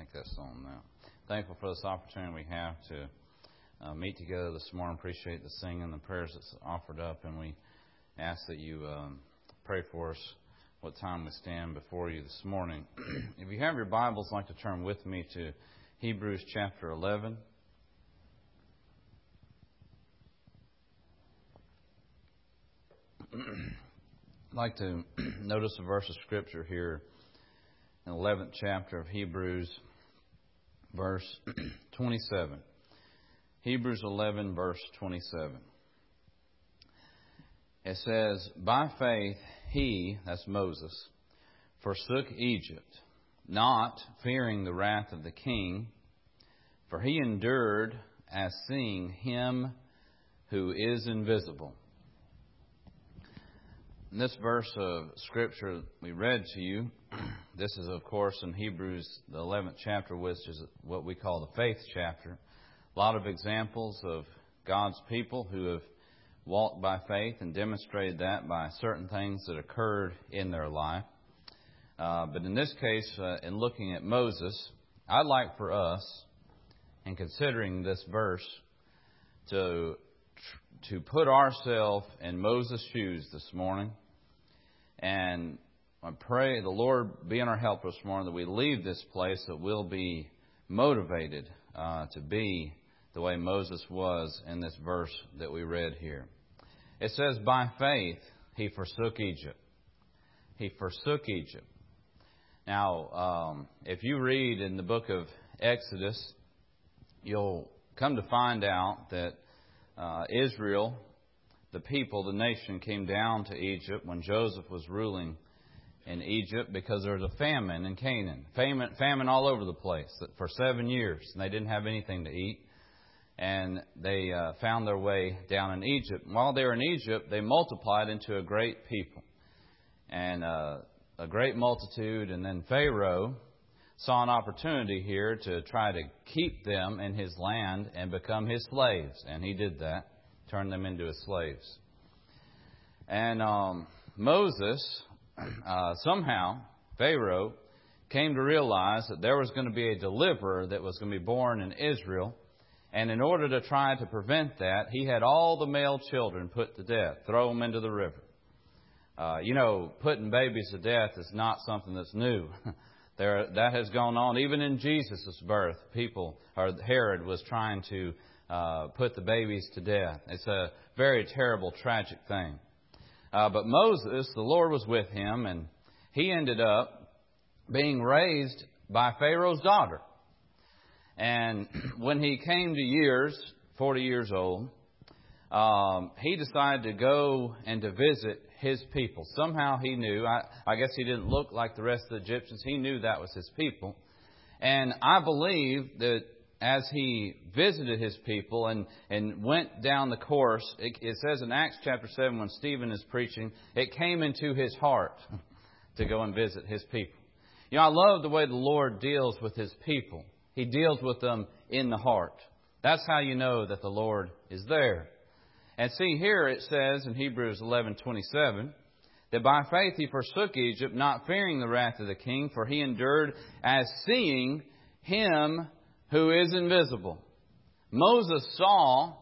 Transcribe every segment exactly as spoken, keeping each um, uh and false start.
think that's on now. Thankful for this opportunity we have to uh, meet together this morning. Appreciate the singing and the prayers that's offered up, and we ask that you um, pray for us what time we stand before you this morning. If you have your Bibles, I'd like to turn with me to Hebrews chapter eleven. I'd like to notice a verse of Scripture here in the eleventh chapter of Hebrews, verse twenty-seven. Hebrews eleven, verse twenty-seven. It says, "By faith he," that's Moses, "forsook Egypt, not fearing the wrath of the king, for he endured as seeing him who is invisible." In this verse of Scripture we read to you, this is, of course, in Hebrews, the eleventh chapter, which is what we call the faith chapter. A lot of examples of God's people who have walked by faith and demonstrated that by certain things that occurred in their life. Uh, but in this case, uh, in looking at Moses, I'd like for us, in considering this verse, to to put ourselves in Moses' shoes this morning. And I pray the Lord be in our help this morning, that we leave this place that we'll be motivated uh, to be the way Moses was in this verse that we read here. It says, "By faith he forsook Egypt." He forsook Egypt. Now, um, if you read in the book of Exodus, you'll come to find out that Uh, Israel, the people, the nation, came down to Egypt when Joseph was ruling in Egypt because there was a famine in Canaan. Famine, famine all over the place for seven years. And they didn't have anything to eat. And they uh, found their way down in Egypt. And while they were in Egypt, they multiplied into a great people. And uh, a great multitude. And then Pharaoh saw an opportunity here to try to keep them in his land and become his slaves. And he did that, turned them into his slaves. And um, Moses, uh, somehow, Pharaoh, came to realize that there was going to be a deliverer that was going to be born in Israel. And in order to try to prevent that, he had all the male children put to death, throw them into the river. Uh, you know, putting babies to death is not something that's new. There, that has gone on even in Jesus' birth. People, or Herod was trying to uh, put the babies to death. It's a very terrible, tragic thing. Uh, but Moses, the Lord was with him, and he ended up being raised by Pharaoh's daughter. And when he came to years, forty years old, um, he decided to go and to visit his people. Somehow he knew, I, I guess he didn't look like the rest of the Egyptians, he knew that was his people. And I believe that as he visited his people and, and went down the course, it, it says in Acts chapter seven, when Stephen is preaching, it came into his heart to go and visit his people. You know, I love the way the Lord deals with His people. He deals with them in the heart. That's how you know that the Lord is there. And see, here it says in Hebrews eleven twenty-seven that by faith he forsook Egypt, not fearing the wrath of the king, for he endured as seeing him who is invisible. Moses saw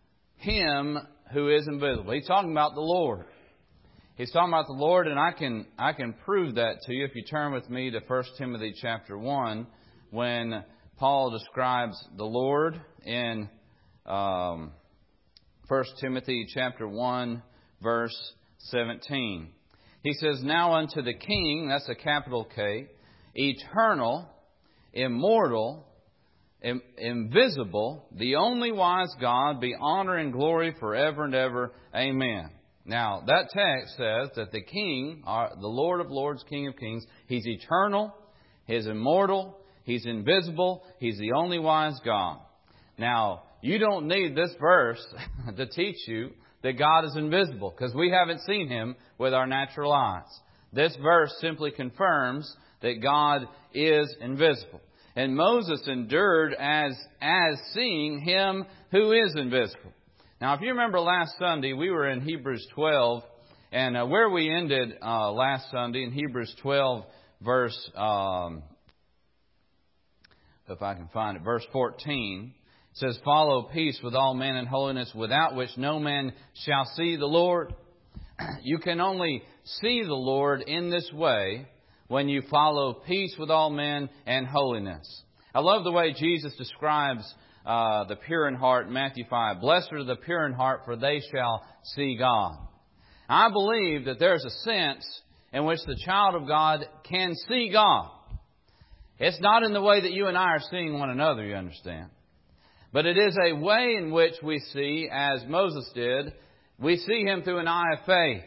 him who is invisible. He's talking about the Lord. He's talking about the Lord, and I can I can prove that to you if you turn with me to First Timothy chapter one, when Paul describes the Lord in Um, First Timothy chapter one, verse seventeen. He says, "Now unto the King," that's a capital K, "eternal, immortal, im- invisible, the only wise God, be honor and glory forever and ever. Amen." Now, that text says that the King, the Lord of Lords, King of Kings, He's eternal, He's immortal, He's invisible, He's the only wise God. Now, you don't need this verse to teach you that God is invisible, because we haven't seen Him with our natural eyes. This verse simply confirms that God is invisible. And Moses endured as, as seeing Him who is invisible. Now, if you remember last Sunday, we were in Hebrews twelve, and uh, where we ended uh, last Sunday in Hebrews twelve, verse um, if I can find it, verse fourteen. It says, follow peace with all men and holiness, without which no man shall see the Lord. You can only see the Lord in this way when you follow peace with all men and holiness. I love the way Jesus describes uh, the pure in heart in Matthew five. Blessed are the pure in heart, for they shall see God. I believe that there's a sense in which the child of God can see God. It's not in the way that you and I are seeing one another, you understand. But it is a way in which we see, as Moses did, we see Him through an eye of faith.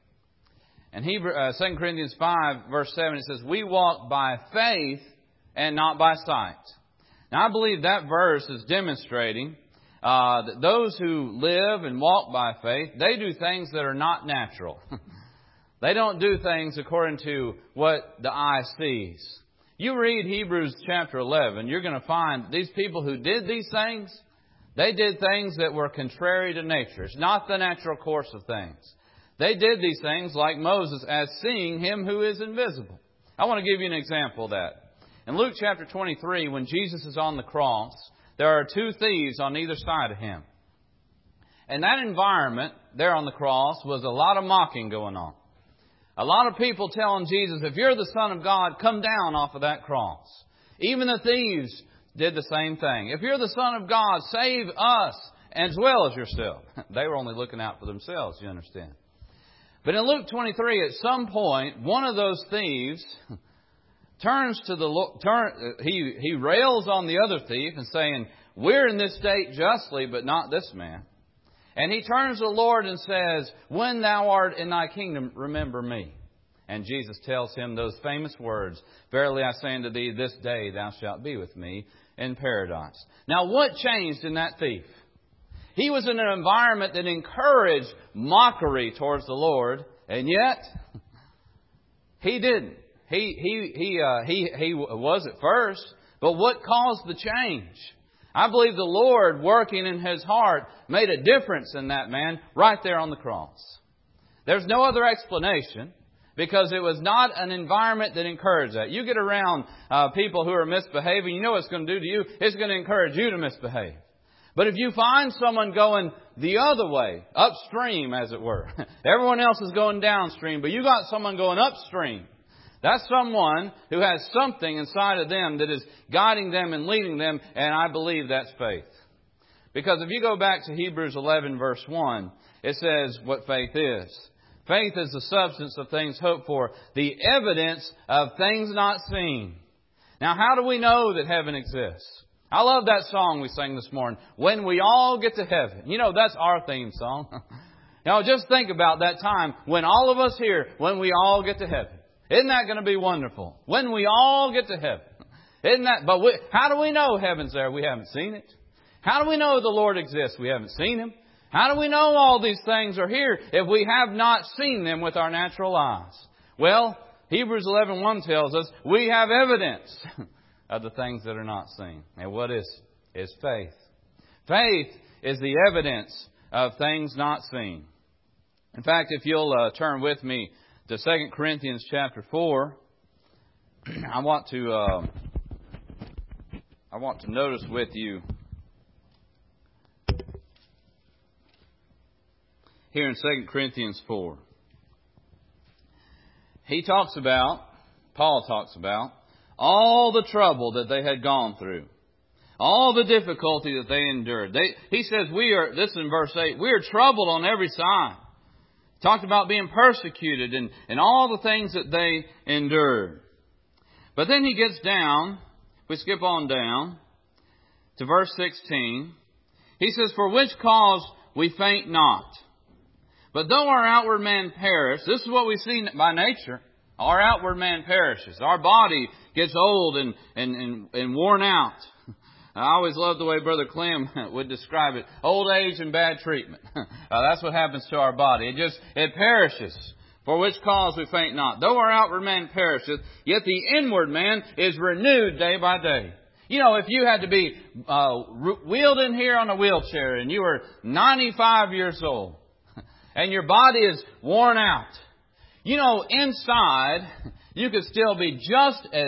In Hebrew, uh, Second Corinthians five, verse seven, it says, we walk by faith and not by sight. Now, I believe that verse is demonstrating uh, that those who live and walk by faith, they do things that are not natural. They don't do things according to what the eye sees. You read Hebrews chapter eleven, you're going to find these people who did these things, they did things that were contrary to nature. It's not the natural course of things. They did these things like Moses as seeing Him who is invisible. I want to give you an example of that. In Luke chapter twenty-three, when Jesus is on the cross, there are two thieves on either side of Him. And that environment there on the cross was a lot of mocking going on. A lot of people telling Jesus, if you're the Son of God, come down off of that cross. Even the thieves did the same thing. If you're the Son of God, save us as well as yourself. They were only looking out for themselves, you understand. But in Luke twenty-three, at some point, one of those thieves turns to the turn. He he rails on the other thief and saying, "We're in this state justly, but not this man." And he turns to the Lord and says, "When thou art in thy kingdom, remember me." And Jesus tells him those famous words, "Verily I say unto thee, this day thou shalt be with me in paradise." Now, what changed in that thief? He was in an environment that encouraged mockery towards the Lord, and yet he didn't. He he he uh, he he was at first, but what caused the change? I believe the Lord, working in his heart, made a difference in that man right there on the cross. There's no other explanation, because it was not an environment that encouraged that. You get around uh, people who are misbehaving, you know what it's going to do to you? It's going to encourage you to misbehave. But if you find someone going the other way, upstream as it were, everyone else is going downstream, but you got someone going upstream, that's someone who has something inside of them that is guiding them and leading them, and I believe that's faith. Because if you go back to Hebrews eleven verse one, it says what faith is. Faith is the substance of things hoped for, the evidence of things not seen. Now, how do we know that heaven exists? I love that song we sang this morning, "When We All Get to Heaven." You know, that's our theme song. Now, just think about that time when all of us here, when we all get to heaven. Isn't that going to be wonderful? When we all get to heaven. Isn't that? But we, how do we know heaven's there? We haven't seen it. How do we know the Lord exists? We haven't seen Him. How do we know all these things are here if we have not seen them with our natural eyes? Well, Hebrews eleven one tells us we have evidence of the things that are not seen. And what is is faith? Faith is the evidence of things not seen. In fact, if you'll uh, turn with me to Second Corinthians chapter four, I want to uh, I want to notice with you here in Second Corinthians four. He talks about, Paul talks about, all the trouble that they had gone through. All the difficulty that they endured. They, he says, we are, this is in verse eight, we are troubled on every side. Talked about being persecuted and, and all the things that they endured. But then he gets down, we skip on down to verse sixteen. He says, for which cause we faint not. But though our outward man perish, this is what we see by nature. Our outward man perishes. Our body gets old and, and, and, and worn out. I always love the way Brother Clem would describe it. Old age and bad treatment. uh, that's what happens to our body. It just, it perishes. For which cause we faint not. Though our outward man perisheth, yet the inward man is renewed day by day. You know, if you had to be uh, wheeled in here on a wheelchair and you were ninety-five years old and your body is worn out, you know, inside you could still be just as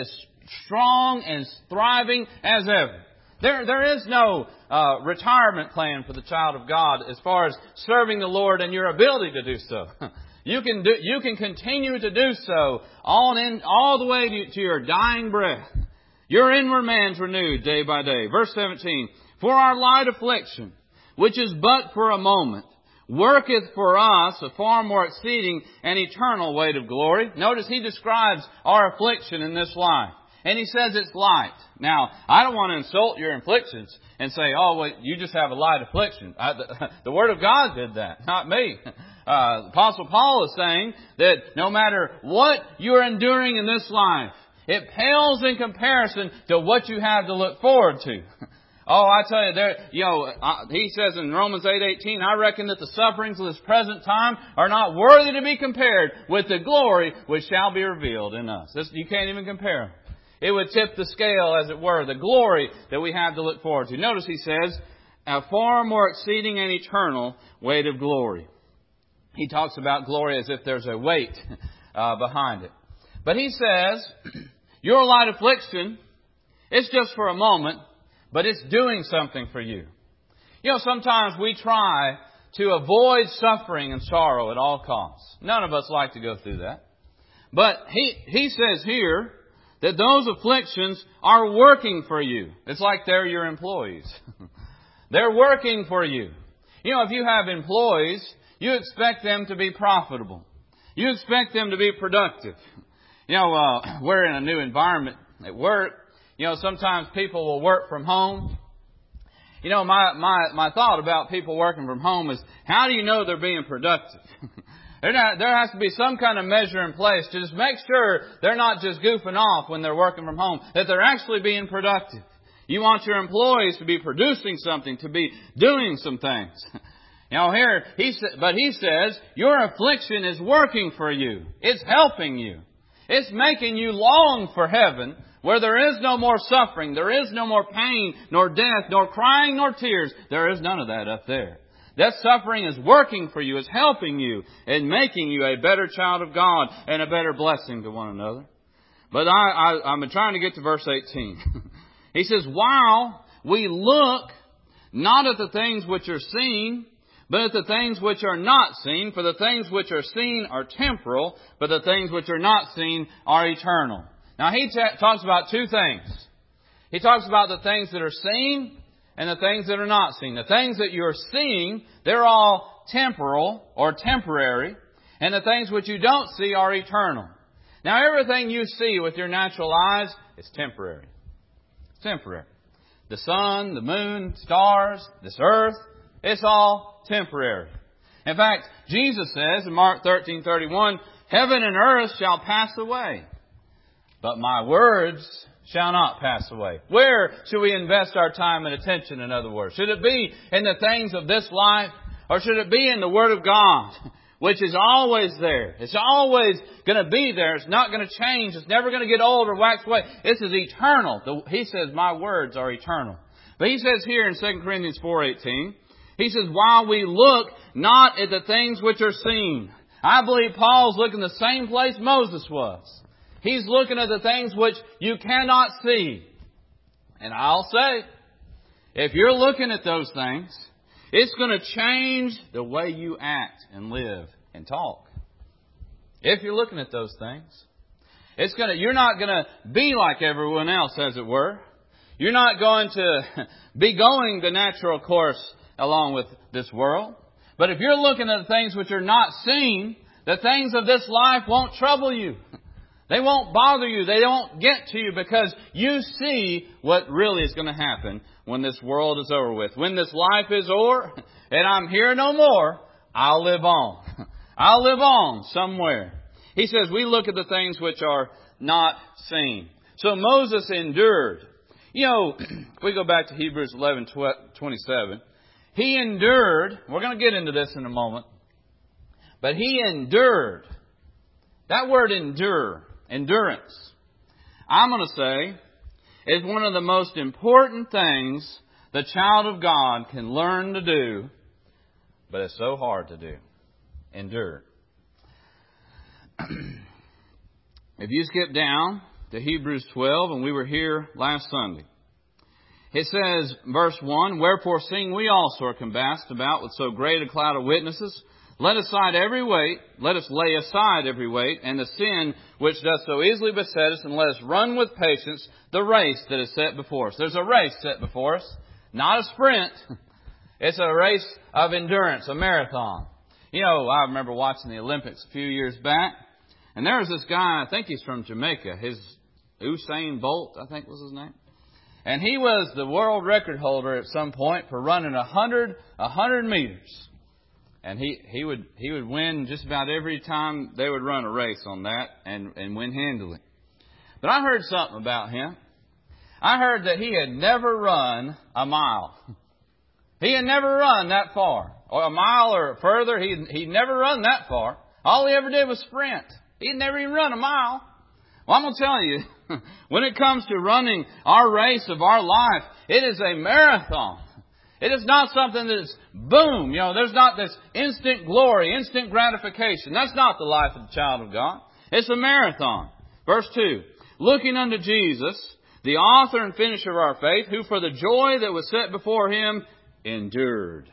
strong and thriving as ever. There, there is no uh, retirement plan for the child of God as far as serving the Lord and your ability to do so. You can do, you can continue to do so on in, all the way to, to your dying breath. Your inward man's renewed day by day. Verse seventeen, for our light affliction, which is but for a moment, worketh for us a far more exceeding and eternal weight of glory. Notice he describes our affliction in this life. And he says it's light. Now, I don't want to insult your afflictions and say, oh, wait, you just have a light affliction. I, the, the Word of God did that, not me. Uh, the Apostle Paul is saying that no matter what you're enduring in this life, it pales in comparison to what you have to look forward to. Oh, I tell you, there, you know, uh, he says in Romans eight eighteen, I reckon that the sufferings of this present time are not worthy to be compared with the glory which shall be revealed in us. This, you can't even compare them. It would tip the scale, as it were, the glory that we have to look forward to. Notice he says, a far more exceeding and eternal weight of glory. He talks about glory as if there's a weight uh, behind it. But he says, your light affliction, it's just for a moment, but it's doing something for you. You know, sometimes we try to avoid suffering and sorrow at all costs. None of us like to go through that. But he, he says here that those afflictions are working for you. It's like they're your employees. They're working for you. You know, if you have employees, you expect them to be profitable. You expect them to be productive. You know, uh, we're in a new environment at work. You know, sometimes people will work from home. You know, my, my, my thought about people working from home is, how do you know they're being productive? There has to be some kind of measure in place to just make sure they're not just goofing off when they're working from home, that they're actually being productive. You want your employees to be producing something, to be doing some things. You know, here, he sa- but he says, your affliction is working for you. It's helping you. It's making you long for heaven, where there is no more suffering, there is no more pain, nor death, nor crying, nor tears. There is none of that up there. That suffering is working for you, is helping you, and making you a better child of God and a better blessing to one another. But I, I, I'm trying to get to verse eighteen. He says, while we look not at the things which are seen, but at the things which are not seen, for the things which are seen are temporal, but the things which are not seen are eternal. Now he t- talks about two things. He talks about the things that are seen and the things that are not seen. The things that you're seeing, they're all temporal or temporary, and the things which you don't see are eternal. Now everything you see with your natural eyes is temporary. It's temporary. The sun, the moon, stars, this earth, it's all temporary. In fact, Jesus says in Mark thirteen thirty-one, heaven and earth shall pass away, but my words shall not pass away. Where should we invest our time and attention, in other words? Should it be in the things of this life, or should it be in the Word of God, which is always there? It's always going to be there. It's not going to change. It's never going to get old or wax away. This is eternal. He says, my words are eternal. But he says here in Second Corinthians four eighteen, he says, while we look not at the things which are seen. I believe Paul's looking the same place Moses was. He's looking at the things which you cannot see. And I'll say, if you're looking at those things, it's going to change the way you act and live and talk. If you're looking at those things, it's going to, you're not going to be like everyone else, as it were. You're not going to be going the natural course along with this world. But if you're looking at the things which are not seen, the things of this life won't trouble you. They won't bother you. They won't get to you because you see what really is going to happen when this world is over with. When this life is over and I'm here no more, I'll live on. I'll live on somewhere. He says we look at the things which are not seen. So Moses endured. You know, if we go back to Hebrews eleven twenty-seven, he endured. We're going to get into this in a moment. But he endured. That word endure, endurance, I'm going to say, is one of the most important things the child of God can learn to do, but it's so hard to do. Endure. If you skip down to Hebrews twelve, and we were here last Sunday. It says, verse one, "Wherefore, seeing we also are compassed about with so great a cloud of witnesses, let us aside every weight, let us lay aside every weight, and the sin which doth so easily beset us, and let us run with patience the race that is set before us." There's a race set before us, not a sprint. It's a race of endurance, a marathon. You know, I remember watching the Olympics a few years back, and there was this guy, I think he's from Jamaica, his Usain Bolt, I think was his name. And he was the world record holder at some point for running a hundred, a hundred meters. And he, he would he would win just about every time they would run a race on that and, and win handily. But I heard something about him. I heard that he had never run a mile. He had never run that far. Or a mile or further. He he'd never run that far. All he ever did was sprint. He'd never even run a mile. Well, I'm going to tell you, when it comes to running our race of our life, it is a marathon. It is not something that's boom. You know, there's not this instant glory, instant gratification. That's not the life of the child of God. It's a marathon. Verse two, "Looking unto Jesus, the author and finisher of our faith, who for the joy that was set before Him endured."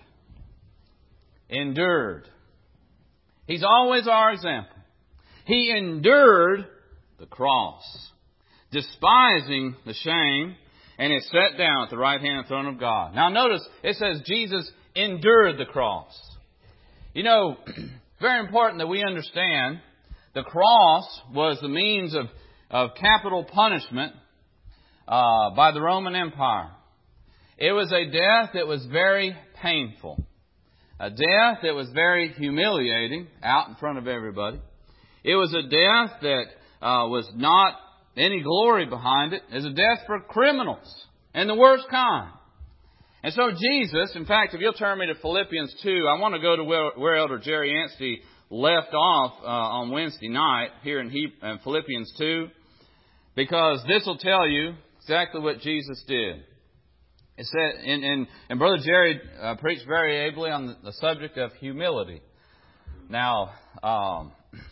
Endured. He's always our example. He endured the cross, despising the shame, and is set down at the right hand of the throne of God. Now notice, it says Jesus endured the cross. You know, very important that we understand the cross was the means of, of capital punishment uh, by the Roman Empire. It was a death that was very painful. A death that was very humiliating out in front of everybody. It was a death that uh, was not any glory behind it. It's a death for criminals and the worst kind. And so Jesus, in fact, if you'll turn me to Philippians two, I want to go to where, where Elder Jerry Anstey left off uh, on Wednesday night here in, he, in Philippians two, because this will tell you exactly what Jesus did. It said, and, and, and Brother Jerry uh, preached very ably on the, the subject of humility. Now, um,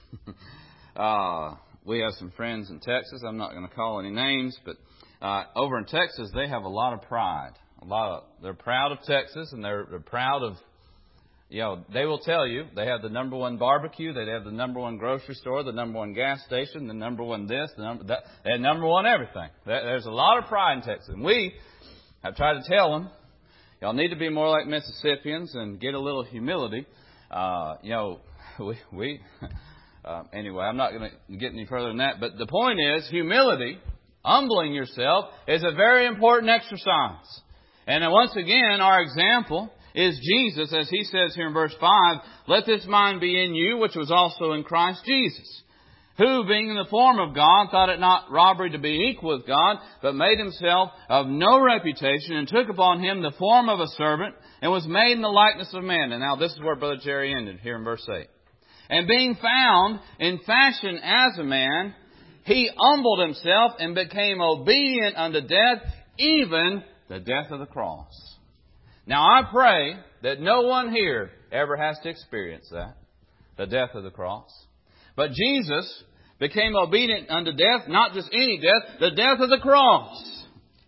uh, we have some friends in Texas. I'm not going to call any names, but uh, over in Texas, they have a lot of pride. A lot of they're proud of Texas, and they're, they're proud of, you know, they will tell you they have the number one barbecue, they have the number one grocery store, the number one gas station, the number one this, the number that, they have number one everything. There's a lot of pride in Texas, and we. I've tried to tell them, y'all need to be more like Mississippians and get a little humility. Uh, you know, we, we uh, anyway, I'm not going to get any further than that. But the point is, humility, humbling yourself, is a very important exercise. And once again, our example is Jesus, as He says here in verse five, "Let this mind be in you, which was also in Christ Jesus. Who, being in the form of God, thought it not robbery to be equal with God, but made Himself of no reputation, and took upon Him the form of a servant, and was made in the likeness of man." And now this is where Brother Jerry ended, here in verse eight. "And being found in fashion as a man, He humbled Himself, and became obedient unto death, even the death of the cross." Now I pray that no one here ever has to experience that, the death of the cross. But Jesus became obedient unto death, not just any death, the death of the cross.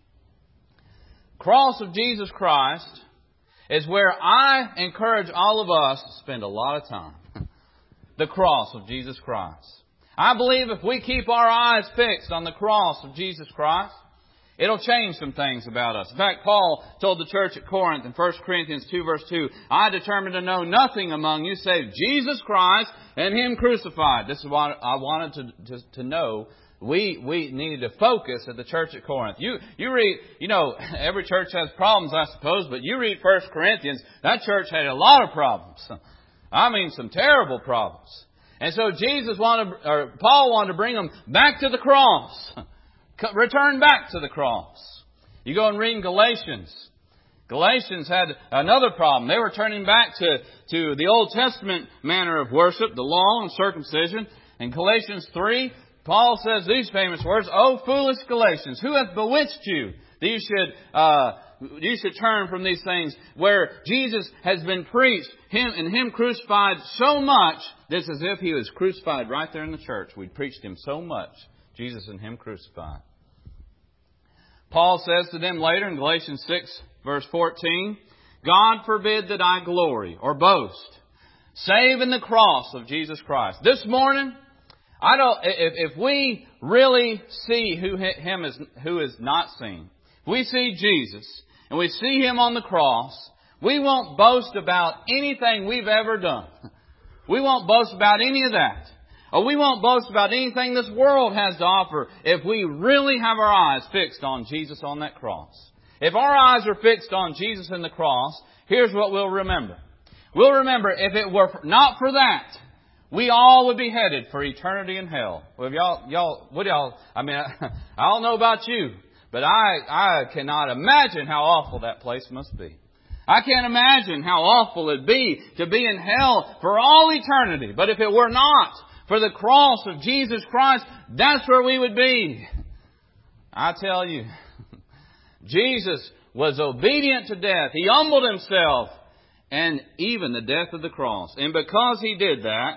Cross of Jesus Christ is where I encourage all of us to spend a lot of time. The cross of Jesus Christ. I believe if we keep our eyes fixed on the cross of Jesus Christ, it'll change some things about us. In fact, Paul told the church at Corinth in First Corinthians two, verse two, "I determined to know nothing among you save Jesus Christ and Him crucified." This is what I wanted to, to, to know. We, we needed to focus at the church at Corinth. You, you read, you know, every church has problems, I suppose, but you read First Corinthians, that church had a lot of problems. I mean, some terrible problems. And so Jesus wanted, or Paul wanted to bring them back to the cross. Return back to the cross. You go and read in Galatians. Galatians had another problem. They were turning back to, to the Old Testament manner of worship, the law and circumcision. In Galatians three, Paul says these famous words, "O foolish Galatians, who hath bewitched you that you should, uh, you should turn from these things where Jesus has been preached, Him and Him crucified so much, this as if He was crucified right there in the church. We preached Him so much Jesus and Him crucified. Paul says to them later in Galatians six, verse fourteen, God forbid that I glory or boast, save in the cross of Jesus Christ. This morning, I don't. If, if we really see who Him is, who is not seen, if we see Jesus and we see Him on the cross, we won't boast about anything we've ever done. We won't boast about any of that. Or we won't boast about anything this world has to offer if we really have our eyes fixed on Jesus on that cross. If our eyes are fixed on Jesus and the cross, here's what we'll remember. We'll remember if it were not for that, we all would be headed for eternity in hell. Well, y'all, y'all, what y'all, I mean, I, I don't know about you, but I, I cannot imagine how awful that place must be. I can't imagine how awful it'd be to be in hell for all eternity. But if it were not for the cross of Jesus Christ, that's where we would be. I tell you, Jesus was obedient to death. He humbled Himself, and even the death of the cross. And because He did that,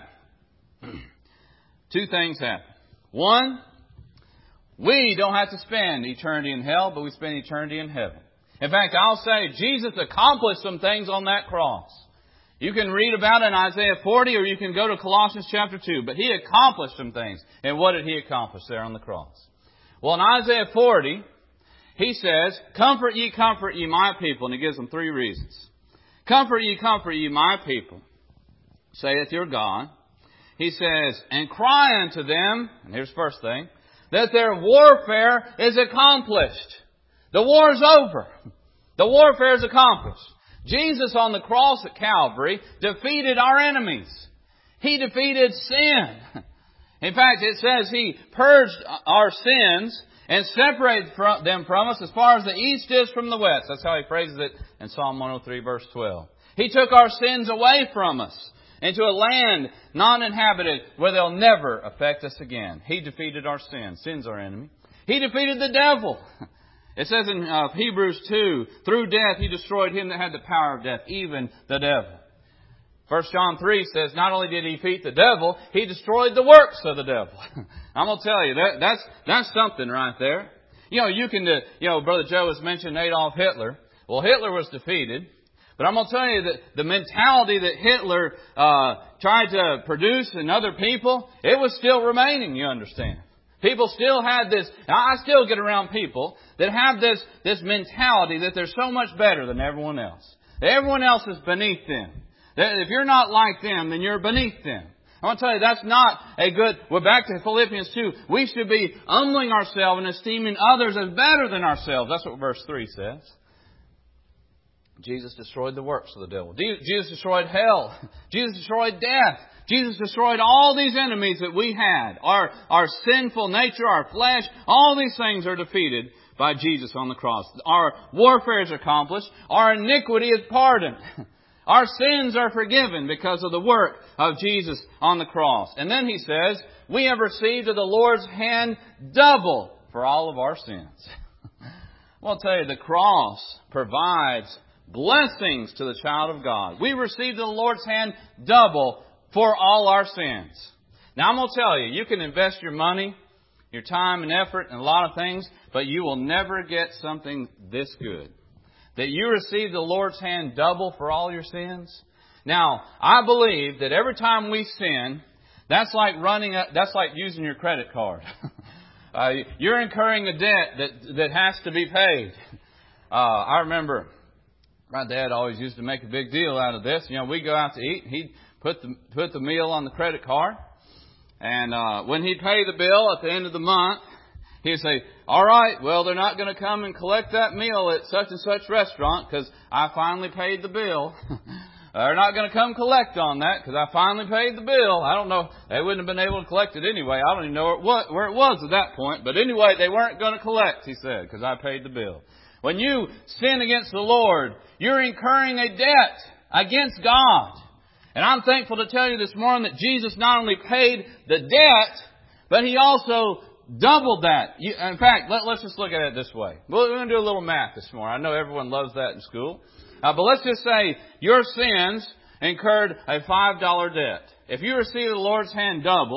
two things happen. One, we don't have to spend eternity in hell, but we spend eternity in heaven. In fact, I'll say Jesus accomplished some things on that cross. You can read about it in Isaiah forty, or you can go to Colossians chapter two. But He accomplished some things. And what did He accomplish there on the cross? Well, in Isaiah forty, He says, comfort ye, comfort ye my people. And He gives them three reasons. Comfort ye, comfort ye my people, saith your God. He says, and cry unto them, and here's the first thing, that their warfare is accomplished. The war's over. The warfare is accomplished. Jesus on the cross at Calvary defeated our enemies. He defeated sin. In fact, it says He purged our sins and separated them from us as far as the east is from the west. That's how He phrases it in Psalm one oh three, verse twelve. He took our sins away from us into a land non-inhabited where they'll never affect us again. He defeated our sin. Sin's our enemy. He defeated the devil. It says in uh, Hebrews two, through death He destroyed him that had the power of death, even the devil. First John three says not only did He defeat the devil, He destroyed the works of the devil. I'm going to tell you, that, that's that's something right there. You know, you can, uh, you know, Brother Joe has mentioned Adolf Hitler. Well, Hitler was defeated. But I'm going to tell you that the mentality that Hitler uh, tried to produce in other people, it was still remaining, you understand. People still had this, I still get around people that have this, this mentality that they're so much better than everyone else. That everyone else is beneath them. That if you're not like them, then you're beneath them. I want to tell you, that's not a good, we're back to Philippians two. We should be humbling ourselves and esteeming others as better than ourselves. That's what verse three says. Jesus destroyed the works of the devil. Jesus destroyed hell. Jesus destroyed death. Jesus destroyed all these enemies that we had. Our, our sinful nature, our flesh, all these things are defeated by Jesus on the cross. Our warfare is accomplished. Our iniquity is pardoned. Our sins are forgiven because of the work of Jesus on the cross. And then He says, we have received of the Lord's hand double for all of our sins. Well, I'll tell you, the cross provides blessings to the child of God. We received of the Lord's hand double for all our sins. Now I'm going to tell you, you can invest your money, your time and effort in a lot of things, but you will never get something this good. That you receive the Lord's hand double for all your sins. Now, I believe that every time we sin, that's like running, a, that's like using your credit card. uh, you're incurring a debt that, that has to be paid. Uh, I remember my dad always used to make a big deal out of this. You know, we go out to eat, he'd put the, put the meal on the credit card. And uh, when he'd pay the bill at the end of the month, he'd say, all right, well, they're not going to come and collect that meal at such and such restaurant because I finally paid the bill. They're not going to come collect on that because I finally paid the bill. I don't know. They wouldn't have been able to collect it anyway. I don't even know where it was, where it was at that point. But anyway, they weren't going to collect, he said, because I paid the bill. When you sin against the Lord, you're incurring a debt against God. And I'm thankful to tell you this morning that Jesus not only paid the debt, but He also doubled that. You, in fact, let, let's just look at it this way. We're going to do a little math this morning. I know everyone loves that in school. Uh, but let's just say your sins incurred a five dollar debt. If you receive the Lord's hand double,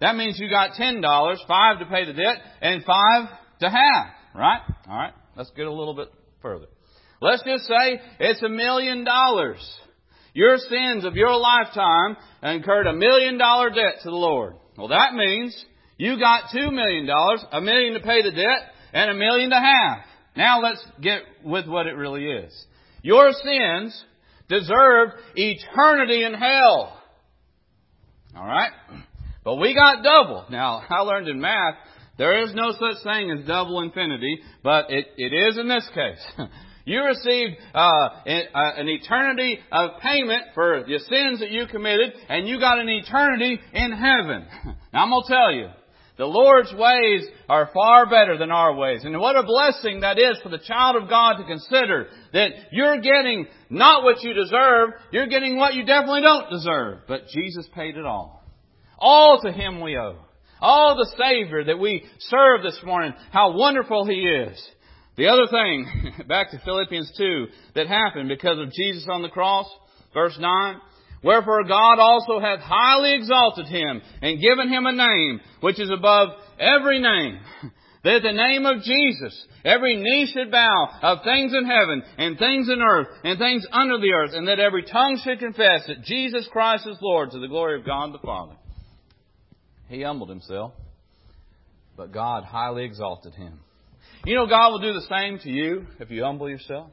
That means you got ten dollars, five to pay the debt, and five to have. Right? All right. Let's get a little bit further. Let's just say it's a million dollars. Your sins of your lifetime incurred a million dollar debt to the Lord. Well, that means you got two million dollars, a million to pay the debt, and a million to have. Now let's get with what it really is. Your sins deserved eternity in hell. All right? But we got double. Now, I learned in math, there is no such thing as double infinity, but it, it is in this case. You received uh, an eternity of payment for the sins that you committed, and you got an eternity in heaven. Now, I'm going to tell you, the Lord's ways are far better than our ways. And what a blessing that is for the child of God to consider that you're getting not what you deserve, you're getting what you definitely don't deserve. But Jesus paid it all. All to Him we owe. All the Savior that we serve this morning, how wonderful He is. The other thing, back to Philippians two, that happened because of Jesus on the cross, verse nine, wherefore God also hath highly exalted Him and given Him a name which is above every name, that at the name of Jesus every knee should bow of things in heaven and things in earth and things under the earth, and that every tongue should confess that Jesus Christ is Lord, to the glory of God the Father. He humbled Himself, but God highly exalted Him. You know, God will do the same to you if you humble yourself.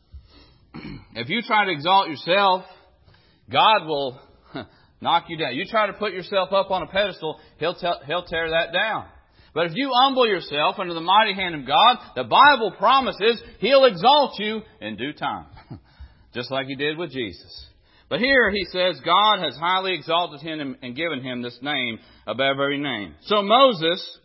If you try to exalt yourself, God will knock you down. You try to put yourself up on a pedestal, He'll, tell, he'll tear that down. But if you humble yourself under the mighty hand of God, the Bible promises He'll exalt you in due time. Just like He did with Jesus. But here He says God has highly exalted Him and given Him this name above every name. So Moses,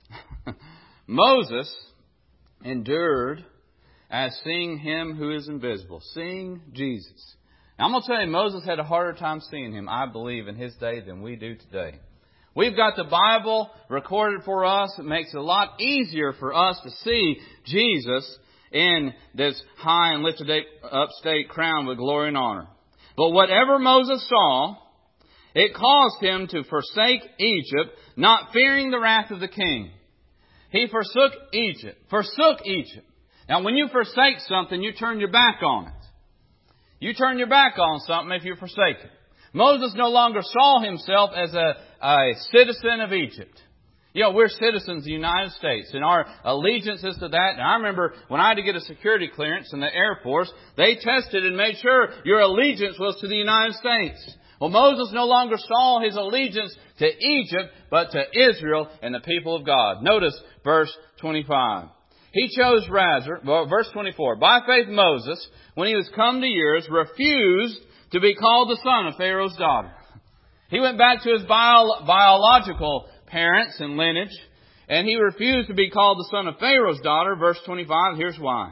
Moses endured as seeing Him who is invisible, seeing Jesus. Now, I'm going to tell you, Moses had a harder time seeing Him, I believe, in his day than we do today. We've got the Bible recorded for us. It makes it a lot easier for us to see Jesus in this high and lifted up state crown with glory and honor. But whatever Moses saw, it caused him to forsake Egypt, not fearing the wrath of the king. He forsook Egypt. Forsook Egypt. Now, when you forsake something, you turn your back on it. You turn your back on something if you forsake it. Moses no longer saw himself as a, a citizen of Egypt. You know, we're citizens of the United States, and our allegiance is to that. And I remember when I had to get a security clearance in the Air Force, they tested and made sure your allegiance was to the United States. Well, Moses no longer saw his allegiance to Egypt, but to Israel and the people of God. Notice verse twenty-five. He chose rather, well, verse twenty-four, by faith Moses, when he was come to years, refused to be called the son of Pharaoh's daughter. He went back to his bio, biological parents and lineage, and he refused to be called the son of Pharaoh's daughter. Verse twenty-five, here's why.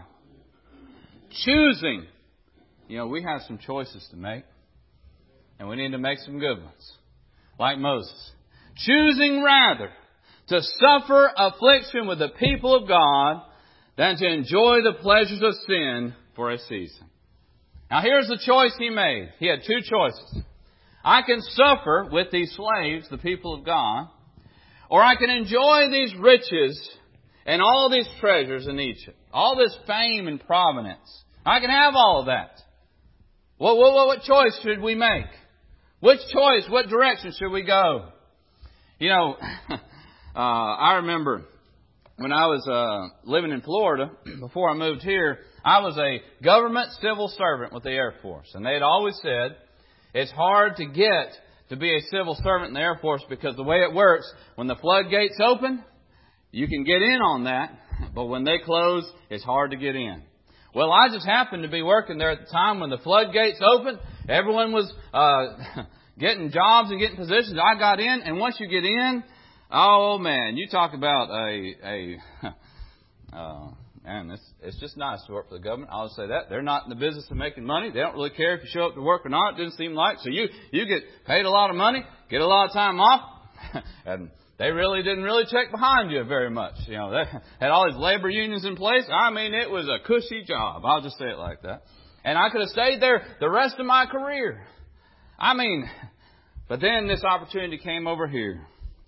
Choosing. You know, we have some choices to make, and we need to make some good ones, like Moses. Choosing rather to suffer affliction with the people of God than to enjoy the pleasures of sin for a season. Now here's the choice he made. He had two choices. I can suffer with these slaves, the people of God, or I can enjoy these riches and all these treasures in Egypt. All this fame and prominence. I can have all of that. What, what, what choice should we make? Which choice, what direction should we go? You know, uh, I remember when I was uh, living in Florida, before I moved here, I was a government civil servant with the Air Force. And they had always said, it's hard to get to be a civil servant in the Air Force because the way it works, when the floodgates open, you can get in on that. But when they close, it's hard to get in. Well, I just happened to be working there at the time when the floodgates opened. Everyone was uh, getting jobs and getting positions. I got in, and once you get in, oh man, you talk about a a uh, man. It's it's just nice to work for the government. I'll say that they're not in the business of making money. They don't really care if you show up to work or not. It didn't seem like so. You you get paid a lot of money, get a lot of time off, and they really didn't really check behind you very much. You know, they had all these labor unions in place. I mean, it was a cushy job. I'll just say it like that. And I could have stayed there the rest of my career. I mean, but then this opportunity came over here.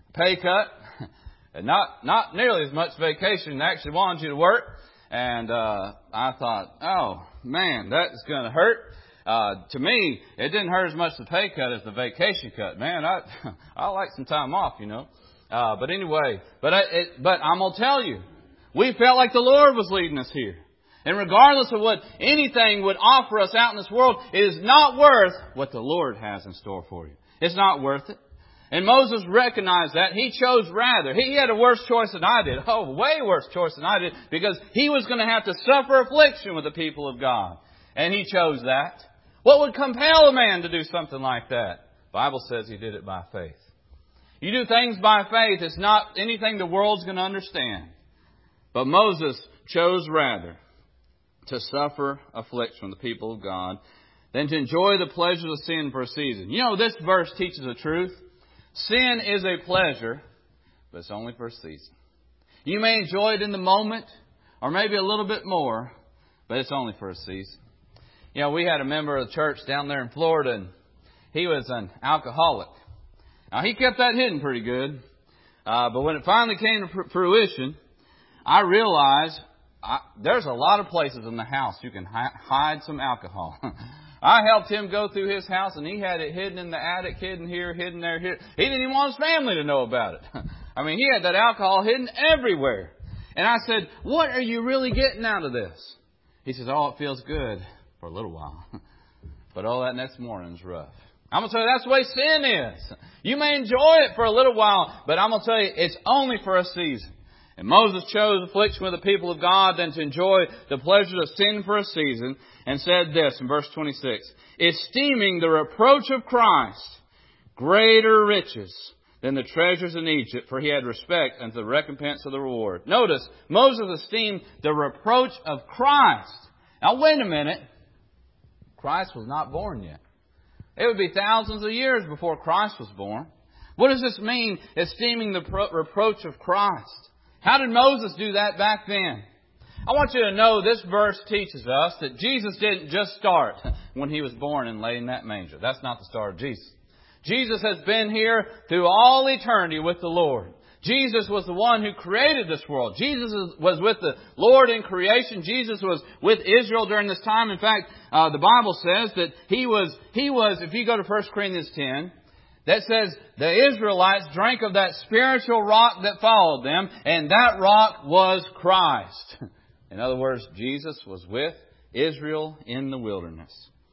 pay cut, and not not nearly as much vacation. They actually wanted you to work. And uh, I thought, oh, man, that's going to hurt. Uh, to me, it didn't hurt as much the pay cut as the vacation cut. Man, I I like some time off, you know. Uh, but anyway, but I, it, but I'm going to tell you, we felt like the Lord was leading us here. And regardless of what anything would offer us out in this world, it is not worth what the Lord has in store for you. It's not worth it. And Moses recognized that. He chose rather. He had a worse choice than I did. Oh, way worse choice than I did. Because he was going to have to suffer affliction with the people of God. And he chose that. What would compel a man to do something like that? The Bible says he did it by faith. You do things by faith. It's not anything the world's going to understand. But Moses chose rather to suffer affliction with the people of God than to enjoy the pleasures of sin for a season. You know, this verse teaches the truth. Sin is a pleasure, but it's only for a season. You may enjoy it in the moment, or maybe a little bit more, but it's only for a season. You know, we had a member of the church down there in Florida, and he was an alcoholic. Now, he kept that hidden pretty good, uh, but when it finally came to fruition, I realized I, there's a lot of places in the house you can hi- hide some alcohol. I helped him go through his house, and he had it hidden in the attic, hidden here, hidden there, here. He didn't even want his family to know about it. I mean, he had that alcohol hidden everywhere. And I said, what are you really getting out of this? He says, oh, it feels good for a little while. But oh, that next morning's rough. I'm going to tell you, that's the way sin is. You may enjoy it for a little while, but I'm going to tell you, it's only for a season. And Moses chose affliction with the people of God than to enjoy the pleasures of sin for a season, and said this in verse twenty-six, esteeming the reproach of Christ greater riches than the treasures in Egypt, for he had respect unto the recompense of the reward. Notice, Moses esteemed the reproach of Christ. Now wait a minute. Christ was not born yet. It would be thousands of years before Christ was born. What does this mean, esteeming the pro- reproach of Christ? How did Moses do that back then? I want you to know this verse teaches us that Jesus didn't just start when He was born and laid in that manger. That's not the start of Jesus. Jesus has been here through all eternity with the Lord. Jesus was the one who created this world. Jesus was with the Lord in creation. Jesus was with Israel during this time. In fact, uh, the Bible says that He was, He was, if you go to First Corinthians ten, that says the Israelites drank of that spiritual rock that followed them, and that rock was Christ. In other words, Jesus was with Israel in the wilderness.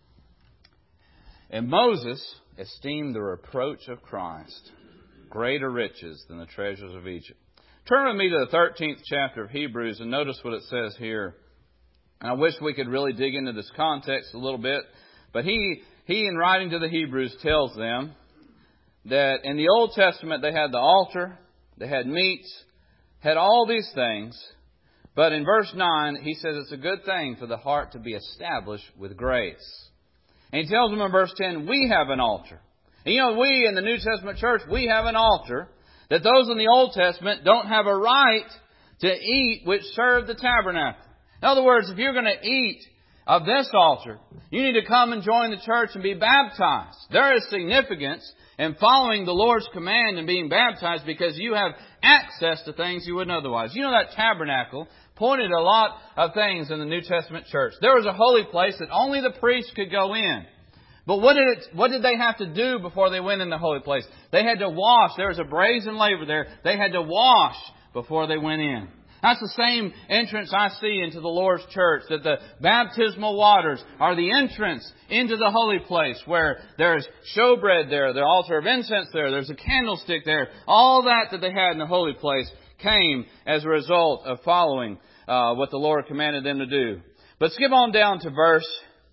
And Moses esteemed the reproach of Christ greater riches than the treasures of Egypt. Turn with me to the thirteenth chapter of Hebrews and notice what it says here. And I wish we could really dig into this context a little bit. But he, he in writing to the Hebrews, tells them that in the Old Testament they had the altar, they had meats, had all these things. But in verse nine, he says it's a good thing for the heart to be established with grace. And he tells them in verse ten, we have an altar. And you know, we in the New Testament church, we have an altar that those in the Old Testament don't have a right to eat which served the tabernacle. In other words, if you're going to eat of this altar, you need to come and join the church and be baptized. There is significance in following the Lord's command and being baptized because you have access to things you wouldn't otherwise. You know, that tabernacle pointed a lot of things in the New Testament church. There was a holy place that only the priest could go in. But what did it, what did they have to do before they went in the holy place? They had to wash. There was a brazen laver there. They had to wash before they went in. That's the same entrance I see into the Lord's church, that the baptismal waters are the entrance into the holy place where there's showbread there, the altar of incense there, there's a candlestick there. All that that they had in the holy place came as a result of following uh, what the Lord commanded them to do. But skip on down to verse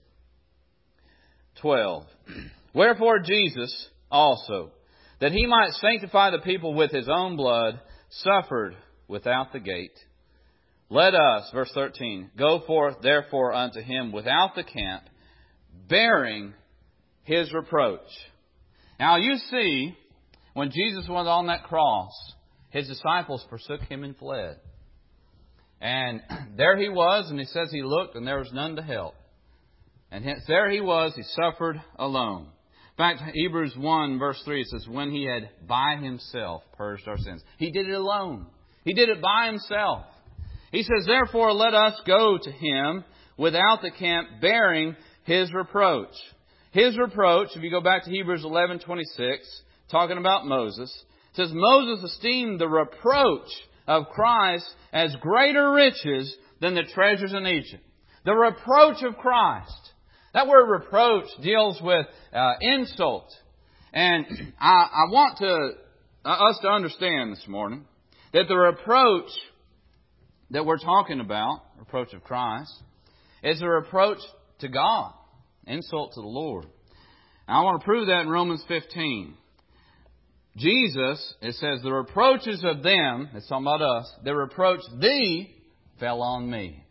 twelve. Wherefore Jesus also, that He might sanctify the people with His own blood, suffered without the gate. Let us, verse thirteen, go forth therefore unto Him without the camp, bearing His reproach. Now you see, when Jesus was on that cross, His disciples forsook Him and fled. And there He was, and He says He looked, and there was none to help. And hence there He was, He suffered alone. In fact, Hebrews one verse three, it says, when He had by Himself purged our sins. He did it alone. He did it by Himself. He says, therefore let us go to Him without the camp, bearing His reproach. His reproach, if you go back to Hebrews eleven twenty-six, talking about Moses, it says, Moses esteemed the reproach of Christ as greater riches than the treasures in Egypt. The reproach of Christ. That word reproach deals with uh, insult. And I, I want to uh, us to understand this morning that the reproach that we're talking about, reproach of Christ, is a reproach to God. Insult to the Lord. And I want to prove that in Romans fifteen. Jesus, it says, the reproaches of them, it's talking about us, that reproached thee fell on me.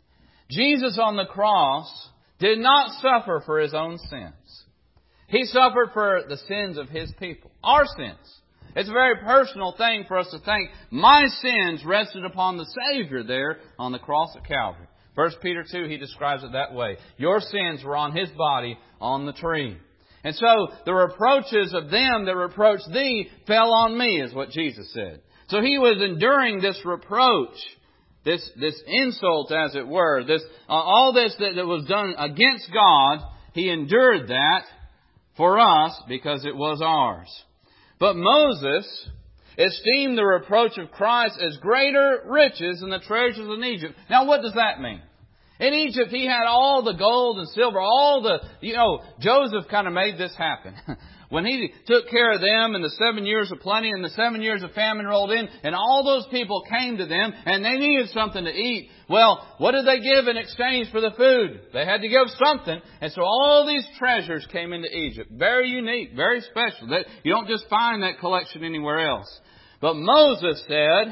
Jesus on the cross did not suffer for His own sins. He suffered for the sins of His people. Our sins. It's a very personal thing for us to think, my sins rested upon the Savior there on the cross of Calvary. First Peter two, he describes it that way. Your sins were on His body on the tree. And so the reproaches of them that reproached thee fell on me, is what Jesus said. So He was enduring this reproach. This this insult, as it were, this uh, all this that, that was done against God, He endured that for us because it was ours. But Moses esteemed the reproach of Christ as greater riches than the treasures in Egypt. Now, what does that mean? In Egypt, he had all the gold and silver, all the, you know, Joseph kind of made this happen. When he took care of them in the seven years of plenty and the seven years of famine rolled in, and all those people came to them and they needed something to eat. Well, what did they give in exchange for the food? They had to give something. And so all these treasures came into Egypt. Very unique, very special. That you don't just find that collection anywhere else. But Moses said,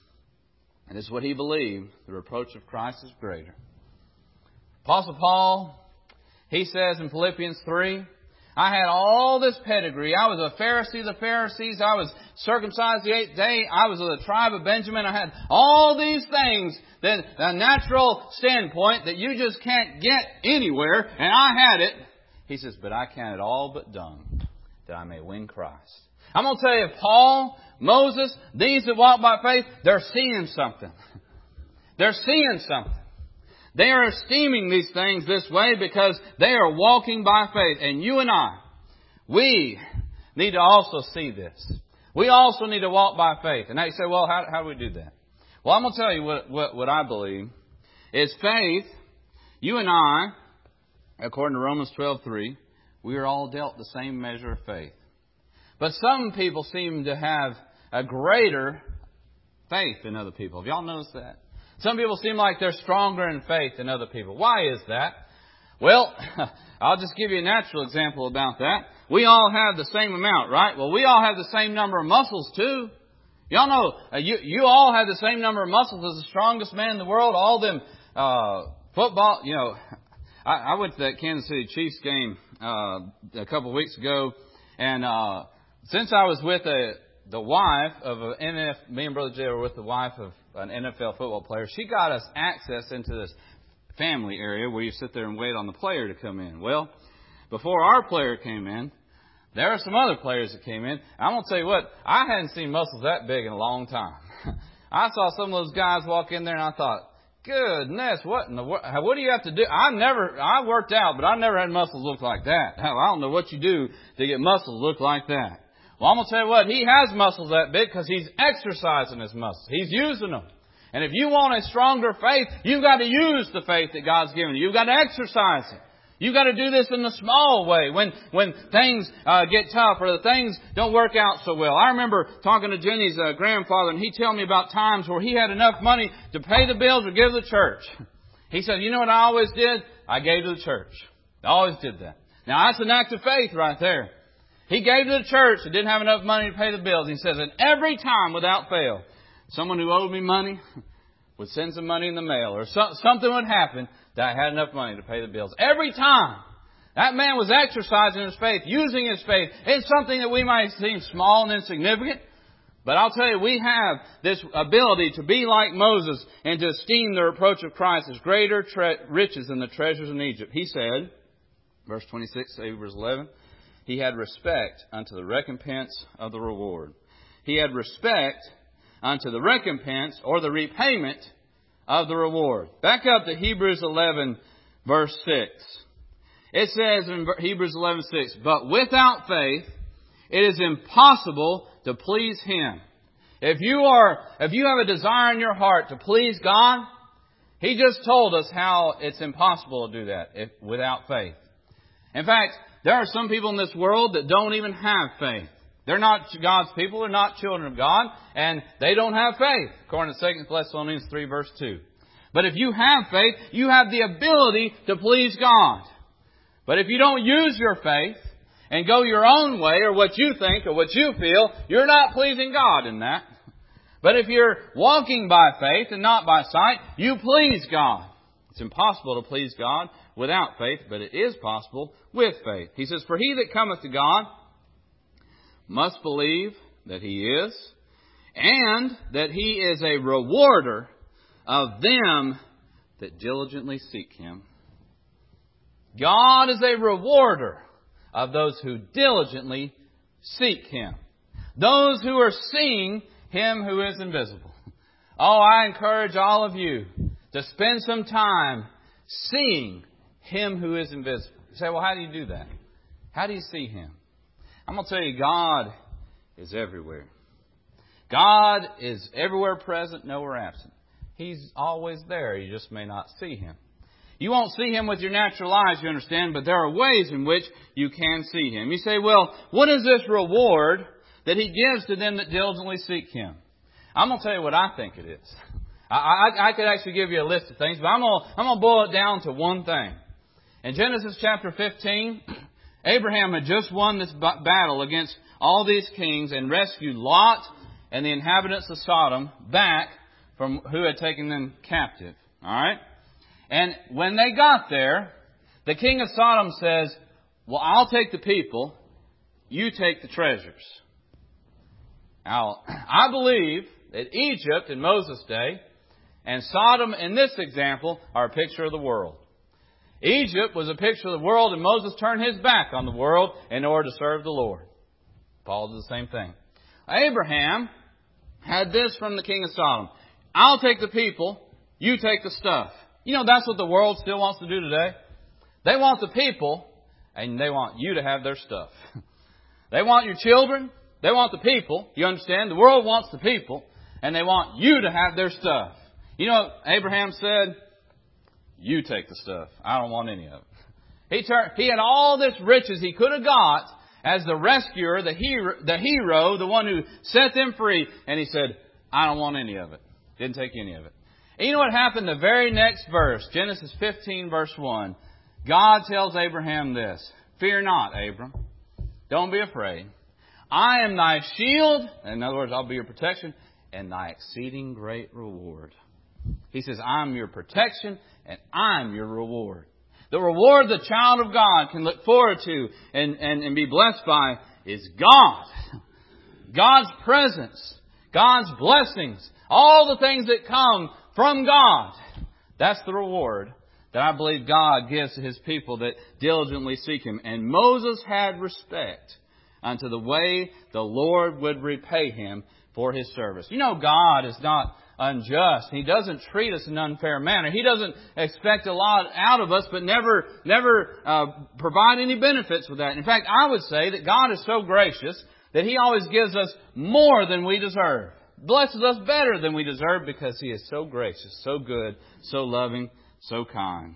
and this is what he believed, the reproach of Christ is greater. Apostle Paul, he says in Philippians three, I had all this pedigree. I was a Pharisee of the Pharisees. I was circumcised the eighth day. I was of the tribe of Benjamin. I had all these things that a natural standpoint that you just can't get anywhere. And I had it. He says, but I count it all but dung that I may win Christ. I'm going to tell you, Paul, Moses, these that walk by faith, they're seeing something. They're seeing something. They are esteeming these things this way because they are walking by faith. And you and I, we need to also see this. We also need to walk by faith. And now you say, well, how, how do we do that? Well, I'm going to tell you what, what, what I believe is faith. You and I, according to Romans twelve three, we are all dealt the same measure of faith. But some people seem to have a greater faith than other people. Have y'all noticed that? Some people seem like they're stronger in faith than other people. Why is that? Well, I'll just give you a natural example about that. We all have the same amount, right? Well, we all have the same number of muscles, too. Y'all know, uh, you, you all have the same number of muscles as the strongest man in the world. All them uh, football, you know, I, I went to that Kansas City Chiefs game uh, a couple of weeks ago. And uh, since I was with a, the wife of an N F L, me and Brother Jay were with the wife of an N F L football player. She got us access into this family area where you sit there and wait on the player to come in. Well, before our player came in, there were some other players that came in. I'm going to tell you what, I hadn't seen muscles that big in a long time. I saw some of those guys walk in there and I thought, goodness, what in the world? What do you have to do? I never, I worked out, but I never had muscles look like that. I don't know what you do to get muscles look like that. Well, I'm going to tell you what, he has muscles that big because he's exercising his muscles. He's using them. And if you want a stronger faith, you've got to use the faith that God's given you. You've got to exercise it. You've got to do this in a small way when, when things uh, get tough or the things don't work out so well. I remember talking to Jenny's uh, grandfather, and he told me about times where he had enough money to pay the bills or give to the church. He said, you know what I always did? I gave to the church. I always did that. Now, that's an act of faith right there. He gave to the church and didn't have enough money to pay the bills. He says, and every time without fail, someone who owed me money would send some money in the mail or so, something would happen that I had enough money to pay the bills. Every time. That man was exercising his faith, using his faith. It's something that we might seem small and insignificant. But I'll tell you, we have this ability to be like Moses and to esteem the reproach of Christ as greater tre- riches than the treasures in Egypt. He said, verse twenty-six, Hebrews eleven, he had respect unto the recompense of the reward. He had respect unto the recompense or the repayment of the reward. Back up to Hebrews eleven, verse six. It says in Hebrews eleven six, but without faith it is impossible to please Him. If you are, if you have a desire in your heart to please God, He just told us how it's impossible to do that if, without faith. In fact, there are some people in this world that don't even have faith. They're not God's people. They're not children of God. And they don't have faith, according to Second Thessalonians three, verse two. But if you have faith, you have the ability to please God. But if you don't use your faith and go your own way or what you think or what you feel, you're not pleasing God in that. But if you're walking by faith and not by sight, you please God. It's impossible to please God without faith, but it is possible with faith. He says, for he that cometh to God must believe that He is, and that He is a rewarder of them that diligently seek Him. God is a rewarder of those who diligently seek Him. Those who are seeing Him who is invisible. Oh, I encourage all of you to spend some time seeing Him who is invisible. You say, well, how do you do that? How do you see Him? I'm going to tell you, God is everywhere. God is everywhere present, nowhere absent. He's always there. You just may not see Him. You won't see Him with your natural eyes, you understand, but there are ways in which you can see Him. You say, well, what is this reward that He gives to them that diligently seek Him? I'm going to tell you what I think it is. I, I, I could actually give you a list of things, but I'm going to, I'm going to boil it down to one thing. In Genesis chapter fifteen, Abraham had just won this battle against all these kings and rescued Lot and the inhabitants of Sodom back from who had taken them captive. All right? And when they got there, the king of Sodom says, well, I'll take the people, you take the treasures. Now, I believe that Egypt in Moses' day and Sodom in this example are a picture of the world. Egypt was a picture of the world, and Moses turned his back on the world in order to serve the Lord. Paul did the same thing. Abraham had this from the king of Sodom. I'll take the people, you take the stuff. You know, that's what the world still wants to do today. They want the people, and they want you to have their stuff. They want your children, they want the people. You understand? The world wants the people, and they want you to have their stuff. You know what Abraham said? You take the stuff. I don't want any of it. He turned, he had all this riches he could have got as the rescuer, the hero, the hero, the one who set them free. And he said, I don't want any of it. Didn't take any of it. And you know what happened? The very next verse, Genesis fifteen, verse one. God tells Abraham this. Fear not, Abram. Don't be afraid. I am thy shield. In other words, I'll be your protection. And thy exceeding great reward. He says, I'm your protection and I'm your reward. The reward the child of God can look forward to and, and, and be blessed by is God. God's presence. God's blessings. All the things that come from God. That's the reward that I believe God gives to His people that diligently seek Him. And Moses had respect unto the way the Lord would repay him for his service. You know, God is not unjust. He doesn't treat us in an unfair manner. He doesn't expect a lot out of us, but never, never uh, provide any benefits with that. In fact, I would say that God is so gracious that He always gives us more than we deserve. Blesses us better than we deserve because He is so gracious, so good, so loving, so kind.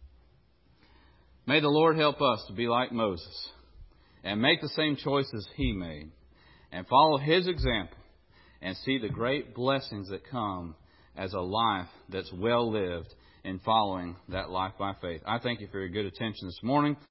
May the Lord help us to be like Moses and make the same choices he made and follow his example and see the great blessings that come as a life that's well lived in following that life by faith. I thank you for your good attention this morning.